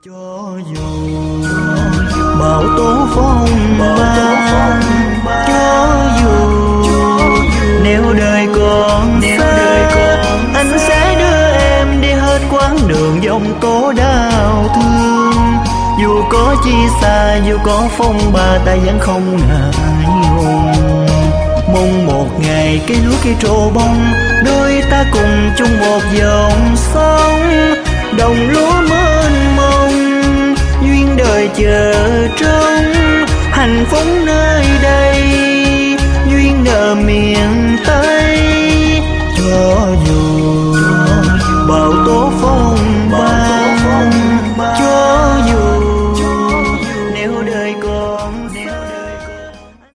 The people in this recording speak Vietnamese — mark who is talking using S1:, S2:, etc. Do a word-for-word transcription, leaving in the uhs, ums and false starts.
S1: Cho dù bão tố phong ba, cho dù nếu đời còn xa, anh sẽ đưa em đi hết quãng đường giông tố đau thương. Dù có chi xa, dù có phong ba, ta vẫn không ngại ngùng. Mong một ngày cây lúa cây trổ bông, đôi ta cùng chung một dòng sông. Đồng lúa mênh mông, duyên đời chờ trông, hạnh phúc nơi